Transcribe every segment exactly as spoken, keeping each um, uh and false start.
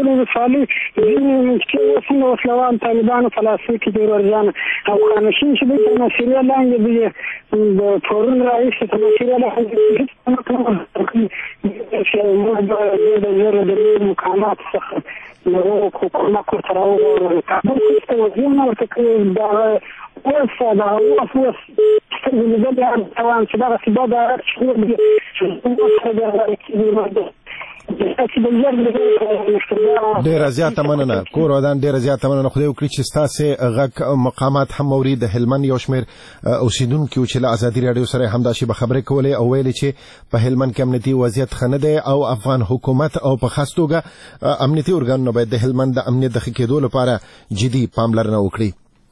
ټول ولسوالۍ ځینې چې اوس هم د وسلوال طالبانو په لاسو کې دي ورځان او خانشین چې دوی تر مسیرې لاندې دي د پرون راهیسې تر مسیرې لاندې هېڅ نه کوي چې موږ د زر د مقامات څخه له حکومت ورته راوغواړو کابل کې څه وضعونه ورته کوي دا اوس دا اوس اوس سترګې لیدلې هم توان چې دغسې بد حالت چې دي چې اوس سره بیا کېږي ډیره زیاته مننه کور ودان ډیره زیاته مننه خدای وکړي چې ستاسو غږ مقامات هم موري د هلمند یو شمېر اوسیدونکو چې له ازادي راډیو سره همداسې به خبرې کولې او ویلې چې په هلمند کې امنیتي وضعیت ښه نه دی او افغان حکومت او په خاص توګه امنیتي ارګانونه باید د هلمند د امنیت د ښه کېدو لپاره جدي پاملرنه وکړي.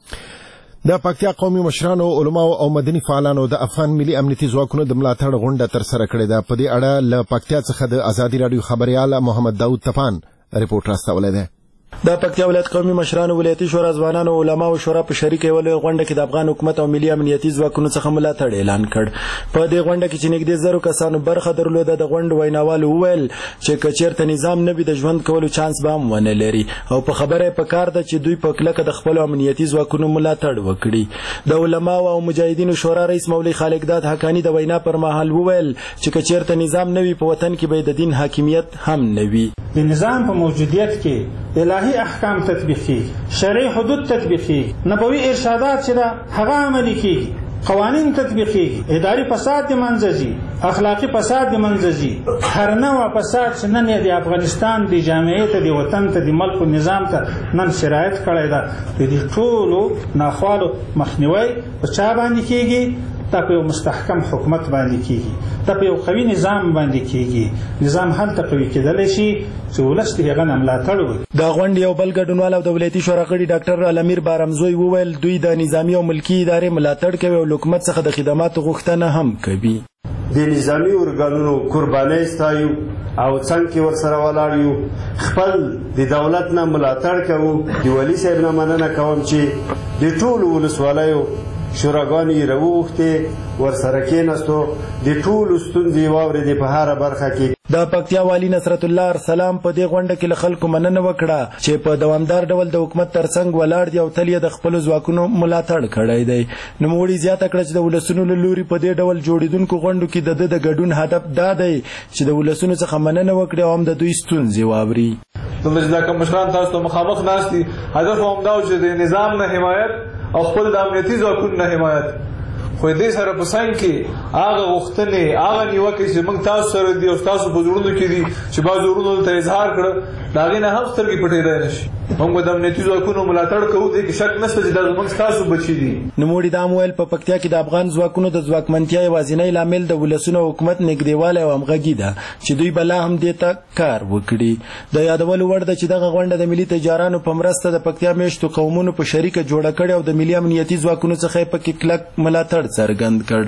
د پکتیا قومي مشرانو علماو او مدني فعالانو د افغان ملي امنیتي ځواکونو د ملاتړ غونډه ترسره کړې ده. په دې اړه له پکتیا څخه د ازادي راډیو خبريال محمد داود تپان رپورټ راستولی دی. د پکتیا ولایت قومي مشرانو ولایتي شورا ځوانانو علما او شورا په شریکه ولې غونډه کې د افغان حکومت او ملي امنیتي ځواکونو څخه ملاتړ اعلان کړ. په دې غونډه کې چې نږدې زرو کسانو برخه درلوده د غونډې ویناوالو وویل چې کچېرته نظام نه وي د ژوند کولو چانس به هم ونه لري او په خبره په کار ده چې دوی په کلکه د خپل امنیتي ځواکونو ملاتړ وکړي. د علماو او مجاهدینو شورا رئیس مولوي خالقداد حقانی د وینا پر مهال وویل چې کچېرته نظام نه وي په وطن کې به د دین حاکمیت هم نه وي. د نظام په موجودیت کې الهي احکام تطبیقي شرعي حدود تطبیقي نبوي ارشادات چې دا هغه عملي کیږي قوانین تطبیقي اداري فساد د منځي اخلاقی فساد د منځي هر نوع فساد چې نن د افغانستان د جامعیت د وطن ته د ملک نظام ته نن شرایط کړی دا د دې ټولو ناخوالو مخنیوي په چا باندې کیږي دا په مستحکم حکومت باندې کیږي دا په یو قوي نظام باندې کیږي. نظام هلته قوي کېدلی شي چې ولس د هغه نه ملاتړ وکړي. د غونډې یو بل ګډونوال او د ولایتي شورا غړي ډاکټر الامیر بارمزوی وویل دوی د نظامي او ملکي ادارې ملاتړ کوي او حکومت څخه د خدماتو غوښتنه هم کوي. د نظامي ارګانونو قربانۍ ستایو او څنګه کې ورسره ولاړ یو خپل د دولت نه ملاتړ کوو. د والي صاحب نه مننه کوم چې د ټولو ولسوالیو شوراګانې راوغوښتې ورسره کېناستو د ټولو ستونزې واورېدې په هره برخه کې. د پکتیا والي نصرت الله ارسلام په دې غونډه کې له خلکو مننه وکړه چې په دوامدار ډول د حکومت ترڅنګ ولاړ دي او تل یې د خپلو ځواکونو ملاتړ کړی دی. نوموړي زیاته کړه چې د ولسونو له لوري په دې ډول جوړېدونکو غونډو کې د ده د ګډون هدف دا دی چې د ولسونو څخه مننه وکړي او هم د دوی ستونزې واوري. دومره چې دا کوم مشران تاسو ته مخامخ ناست دي هدف همدا و چې د نظام نه حمایت او خپل د امنیتي ځواکونو نه حمایت خو دې سره په څنګ کې هغه غوښتنې هغه نیوکې چې موږ تاسو سره دي او تاسو په زړونو کې دي چې بعض زړونو ته اظهار کړه د هغې نه هم سترګې پټېدای نه شي. موږ د امنیتي ځواکونو ملاتړ کوو دې کې شک نشته چې دا زموږ ستاسو بچي دي. نوموړي دا هم ویل په پکتیا کې د افغان ځواکونو د ځواکمنتیا یوازینی لامل د ولسونو حکومت نږدېوالی او همغږي ده چې دوی به لا هم دې ته کار وکړي. د یادولو وړ ده چې دغه غونډه د ملي تجارانو په مرسته د پکتیا میشتو قومونو په شریکه جوړه کړې او د ملي امنیتي ځواکونو څخه یې پکې کلک ملاتړ څرګند کړ.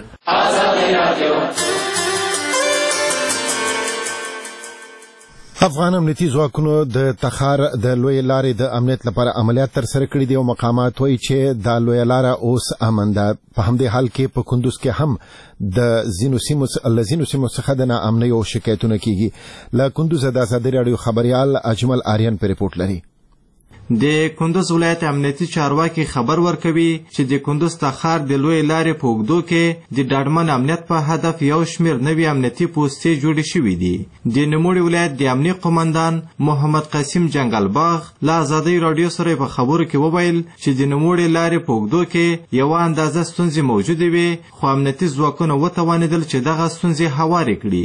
افغان امنیتي ځواکونو د تخار د لوی لارې د امنیت لپاره عملیات ترسره کړي دي او مقامات وایي چې دا لوی لاره اوس امن ده. په همدې حال کې په کندوز کې هم د ځینو سیمو له ځینو سیمو څخه د ناامنیو شکایتونه کیږي. له کندوزه د ازادي راډیو خبريال اجمل آریان په رپورټ لري. د کندوز ولایت امنیتي چارواکي خبر ورکوي چې د کندوز تخار د لوی لارې په اوږدو کې د ډاډمن امنیت په هدف یو شمېر نوي امنیتي پوستې جوړې شوي دي. د نوموړي ولایت د امنیه قومندان محمد قاسم جنګلباغ له ازادۍ راډیو سره په خبرو کې وویل چې د نوموړي لارې په اوږدو کې یوه اندازه ستونزې موجودې وي خو امنیتي ځواکونه وتوانېدل چې دغه ستونزې هوارې کړي.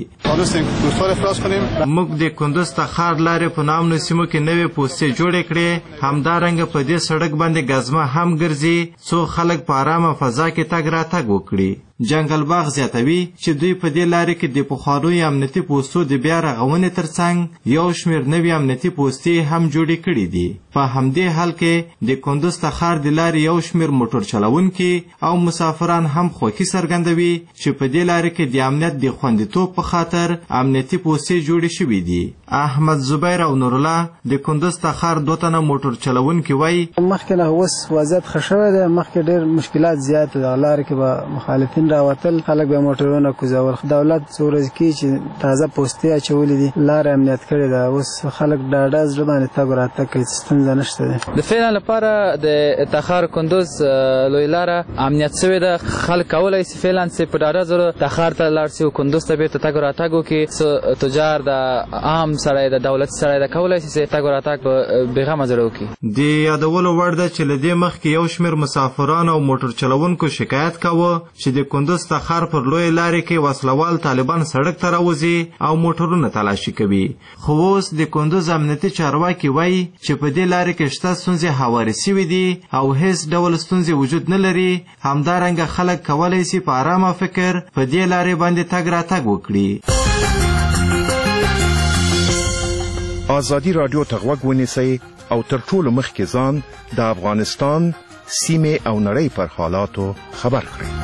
موږ د کندوز تخار لارې په نامنو سیمو کې نوې پوستې جوړې کړې. همدارنګه په دې سړک باندې ګزمه هم ګرځي څو خلک په ارامه فضا کې تګ راتګ وکړي. جنګلباغ زیاتوي چې دوی په دې لارې کې د پخوانیو امنیتي پوستو د بیا رغونې ترڅنګ یو شمېر نوي امنیتي پوستې هم جوړې کړي دي. په همدې حال کې د کندوز تخار د لارې یو شمېر موټر چلونکي او مسافران هم خوښي څرګندوي چې په دې لارې کې د امنیت د خوندیتوب په خاطر امنیتي پوستې جوړې شوي دي. احمد زبیر او نورالله د کندوز تخار دوه تنه موټر چلونکي وایي مخکې نه اوس وضعیت ښه شوی دی. مخکې ډېر مشکلات زیات دي. لارې کې به مخالفین راوتل خلک به موټرونه کوزول. دولت څو ورځې کې چې تازه پوستې اچولې دي لارې امنیت کړې ده، اوس خلک ډاډه زړه باندې تګ راتګ کوي، ستونزه نشته ده. د فعلا لپاره د تخار کندوز لوی لاره امنیت شوې ده. خلک کولی شي فعلا چې په ډاډه زړه تخار ته لاړ شي او کندوز ته بیرته تګ راتګ وکړي. تجار د عام سړی د دولتي سړی د کولی شي چې تګ راتګ په بېغمه زړه وکړي. د یادولو وړ ده چې له دې مخکې یو شمېر مسافرانو او موټر چلوونکو شکایت کاوه چې د کندوز تخار پر لویې لارې کې وسلوال طالبان سړک ته راوځي او موټرونه تلاشي کوي. خو اوس د کندوز امنیتي چارواکي وایي چې په دې لارې کې شته ستونزې هوارې سوي دي او هیڅ ډول ستونزې وجود نه لري. همدارنګه خلک کولی شي په ارامه فکر په دې لارې باندې تګ راتګ وکړي. آزادي رادیو ته غوږ ونیسئ او تر ټولو مخکې ځان د افغانستان سیمې او نړۍ پر حالاتو خبر کړئ.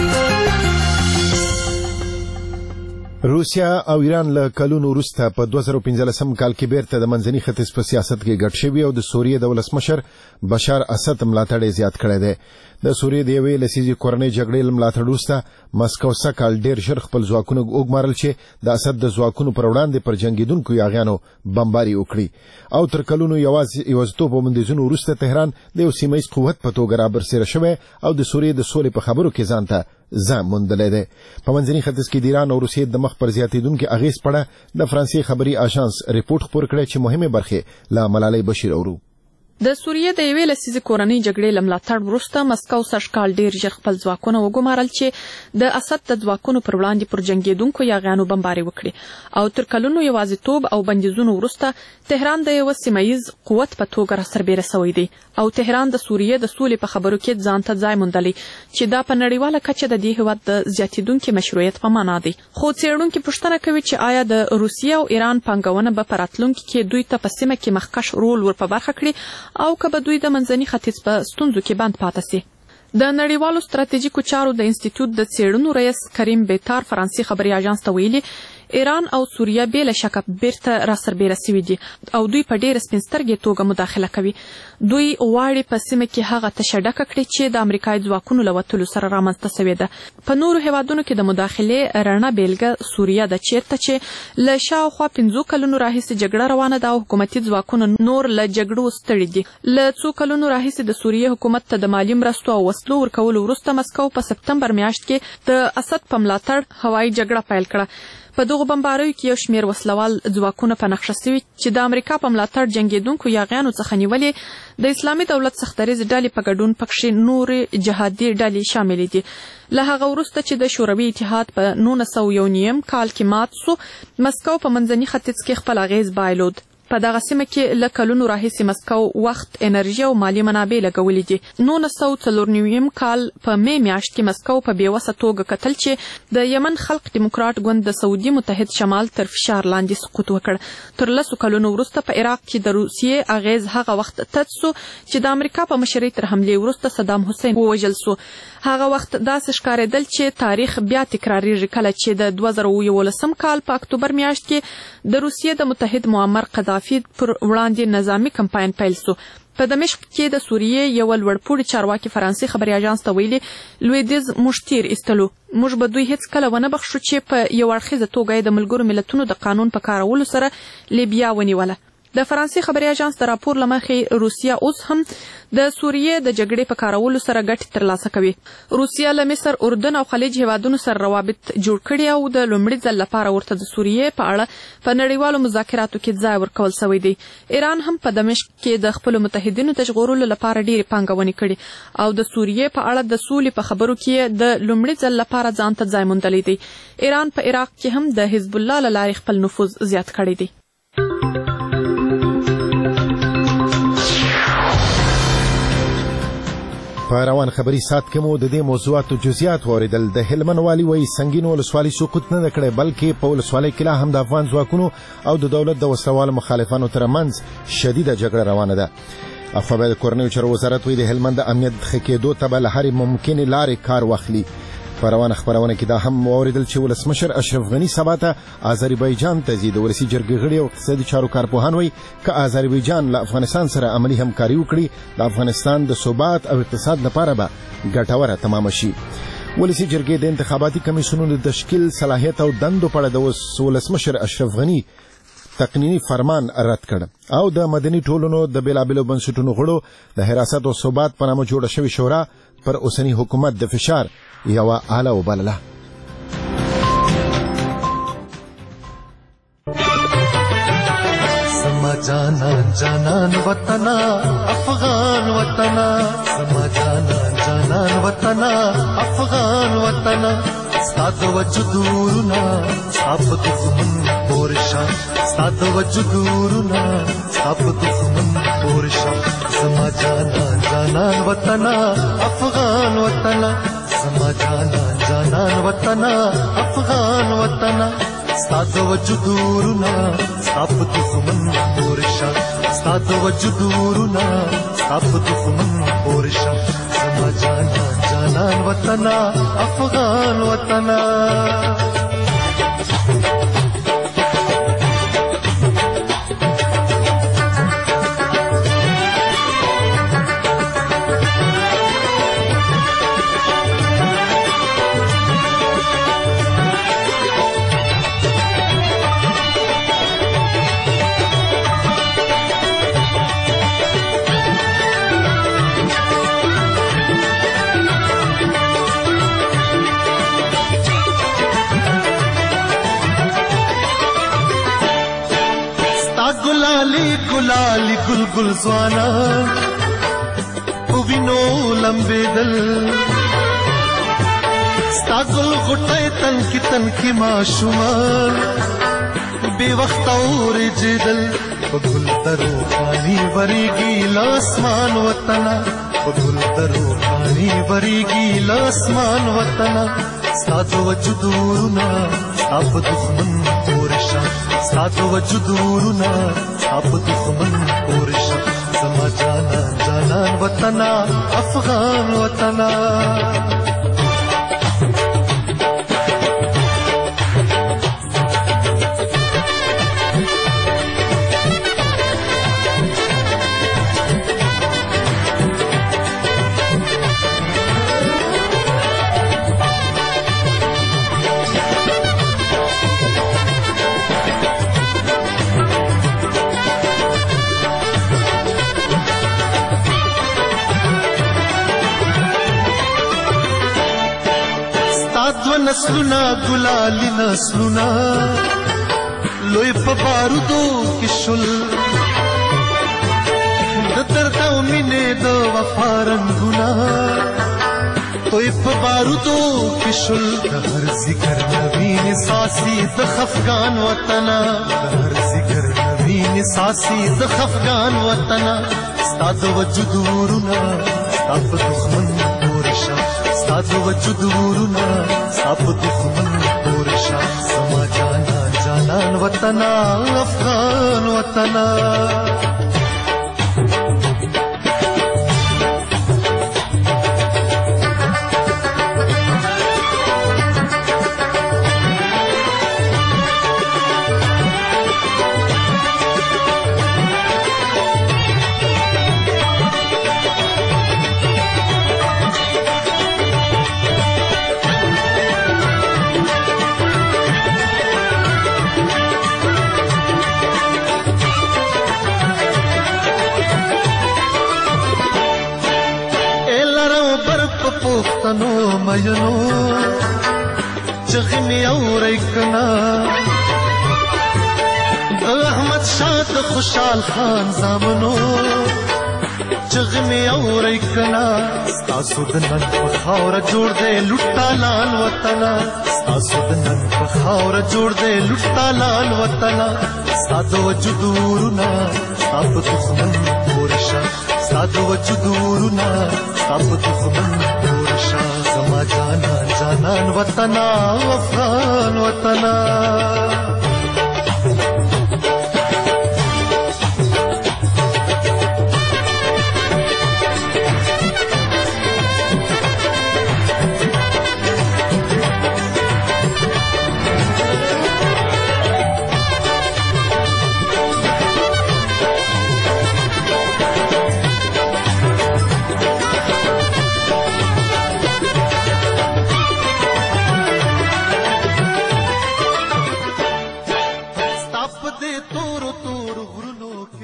روسیا او ایران له کلونو وروسته په دوه زره پنځلسم کال کې بیرته د منځني ختیځ په سیاست کې ګډ شوي او د سوریې د ولسمشر بشار اسد ملاتړ زیات کړی دی. د سوریې د یوې لسیزې کورنۍ جګړې له ملاتړ وروسته مسکو سږکال ډېر ژر خپل ځواکونه وګمارل چې د اسد د ځواکونو پر وړاندې پر جنګېدونکو یاغیانو بمباري وکړي او تر کلونو یوازیتوب او بندیزونو وروسته تهران د یو سیمه ییز قوت په توګه رابرسېره شوی او د سوریې د سولې په خبرو کې ځان ته ځان موندلی دی. په منځني ختیځ کې د ایران او روسیې د مخ پر زیاتېدونکي اغېز په اړه د فرانسې خبري آژانس ریپورټ خپور کړی چې مهمې برخې له ملالۍ بشیر اورو. د سوریې د یوې لسیزې کورنۍ جګړې له ملاتړ وروسته مسکو سږکال ډېر ژر خپل ځواکونه وګمارل چې د اسد د ځواکونو پر وړاندې پر جنګېدونکو یاغیانو بمباري وکړي او تر کلونو یوازیتوب او بندیزونو وروسته تهران د یوه سیمه ییز قوت په توګه راسربېره سوی دی او تهران د سوریې د سولې په خبرو کې ځان ته ځای موندلی چې دا په نړیواله کچه د دې هېواد د زیاتېدونکي مشروعیت په معنا دی. خو څېړونکي پوښتنه کوي چې آیا د روسیې او ایران پانګونه به په راتلونکي کې دوی ته په سیمه کې مخکښ رول ور په برخه کړي او که به دوی د منځني ختیځ په ستونزو کې بند پاتې سي. د نړیوالو ستراتیژیکو چارو د انسټیټیوټ د څېړنو رئیس کریم بیتار فرانسې خبري آژانس ته ویلي ایران او سوریه بې له شکه بیرته راسربېره سوي دي او دوی په ډېره سپین سترګې توګه مداخله کوي. دوی غواړي په سیمه کې هغه تشه ډکه کړي چې د امریکایي ځواکونو له وتلو سره رامنځته سوې ده. په نورو هېوادونو کې د مداخلې رڼه بیلګه سوریه ده چیرته چې له شاوخوا پنځو کلونو راهیسې جګړه روانه ده او حکومتي ځواکونه نور له جګړو ستړي دي. له څو کلونو راهیسې د سوریې حکومت ته د مالي مرستو او وسلو ورکولو وروسته مسکو په سپتمبر میاشت کې د اسد په ملاتړ هوایي جګړه پیل کړه. په دغو بمباریو کې یو شمېر وسلوال ځواکونه په نقشه سوي چې د امریکا په ملاتړ جنګېدونکو یاغیانو څخه نیولې د اسلامي دولت سختدریځې ډلې په ګډون پکښې نورې جهادي ډلې شاملې دي. له هغه وروسته چې د شوروي اتحاد په نولس سوه یو نیم کال کې مات سو مسکو په منځني ختیځ کې خپل اغېز بایلود. په دغه سیمه کې له کلونو راهیسې مسکو وخت انرژي او مالي منابع لګولې دي. نولس سوه څلور نویم کال په می میاشت کې مسکو په بېوسه توګه کتل چې د یمن خلق دیموکرات ګوند د سعودي متحد شمال تر فشار لاندې سقوط وکړ. تر لسو کلونو وروسته په عراق کې د روسیې اغېز هغه وخت تد سو چې د امریکا په مشرۍ تر حملې وروسته صدام حسین ووژل سو. هغه وخت داسې ښکارېدل چې تاریخ بیا تکراریږي کله چې د دوه زره یولسم کال په اکتوبر میاشت کې د روسیې د متحد معمر قذافي پر وړاندې نظامي کمپاین پیل سو. په دمشق کې د سوریې یو لوړپوړي چارواکي فرانسې خبري آژانس ته ویلي لویدیز موږ تیر ایستلو، موږ به دوی هیڅ کله ونه بخښو چې په یو اړخیزه توګه د ملګرو ملتونو د قانون په کارولو سره لیبیا ونیوله. د فرانسې خبري آژانس د راپور له مخې روسیه اوس هم د سوریې د جګړې په کارولو سره ګټې ترلاسه کوي. روسیه له مصر، اردن او خلیج هیوادونو سره روابط جوړ کړي او د لومړي ځل لپاره ورته د سوریې په اړه په نړیوالو مذاکراتو کې ځای ورکول سوی دی. ایران هم په دمشق کې د خپلو متحدینو د ژغورلو لپاره ډېرې پانګونې کړي او د سوریې په اړه د سولې په خبرو کې د لومړي ځل لپاره ځان ته ځای موندلی دی. ایران په عراق کې هم د حزب الله له لارې خپل نفوذ زیات کړی دی. په روان خبري سات کې مو د دې موضوعاتو جزئیات واوریدل. د هلمند والي وایي سنګین ولسوالي سقوط نه ده کړی بلکې په ولسوالۍ کې لا هم د افغان ځواکونو او د دولت د وسلوالو مخالفانو ترمنځ شدیده جګړه روانه ده. افغان د کورنیو چارو وزارت وایي د هلمند د امنیت ښه کېدو ته به له هرې ممکنې لارې کار واخلي. په روانه خبرونه کې دا هم واوریدل چې ولسمشر اشرف غني سبا ته آذربایجان ته ځي. د ولسي جرګې غړي او اقتصادي چارو کارپوهان وایي که آذربایجان له افغانستان سره عملي همکاري وکړي د افغانستان د ثبات او اقتصاد لپاره به ګټوره تمامه شي. ولسی جرګې د انتخاباتي کمیسیونونو د تشکیل صلاحیت او دندو په اړه د ولسمشر اشرف غني تقنینی فرمان رد کړ او د مدني ټولنو د بیلابیلو بنسټونو غړو د حراست او ثبات په نامه جوړه شوې شورا پر اوسنی حکومت د فشار یوه آله وبلله. سما جانان جانان وطنا افغان وطنا سما جانان جانان وطنا افغان وطنا ستاد وجدورنا ساب دښمن پورشا ستاد وجدورنا ساب دښمن پورشا سما جانان جانان وطنا افغان وطنا سما جانان جانان وطنا افغان وطنا ستاد وجدورنا ساب دښمن پورشا ستاد وجدورنا ساب دښمن پورشا سما جانان جانان وطنا افغان وطنا गुलाली गुलाली गुल गुल ज़वाना उविनो लंबे दल स्ता गुल गुटे तन की तन की माशुमा बेवक्त और जिदल गुल तरो पानी भरेगी लासमान वतना गुल तरो पानी भरेगी लासमान वतना स्ता वजुदूरना अब दुश्मन पोरशा स्ता वजुदूरना अब दुश्मन पोरशा समा जानान जानान वतना अफगान वतना नस्लुना गुलाली नस्लुना लोई बारूदो किशुल दर्दा मिने दो वफा रंगुना तोय बारूदो किशुल हर जिक्र नवीन सासी द खफगान वतना हर जिक्र नवीन सासी द खफगान वतना स्ताद वजुदूरना अब दुश्मन पोरशा स्ताद वजुदूरना अब दुश्मन पोरशा समा जानान जानान वतना अफगान वतना पोख्तनो मयनो चगनी और इकना अहमद शाह खुशाल खान जामनो चगनी और इकना सासुदनन पखावर जोड़ दे लुट्टा लाल वतना सासुदनन पखावर जोड़ दे लुट्टा लाल वतना सादो वजुदूरना अब दुश्मन पोरशा सादो वजुदूरना अब दुश्मन पोरशा समा जानान जानान वतना अफगान वतना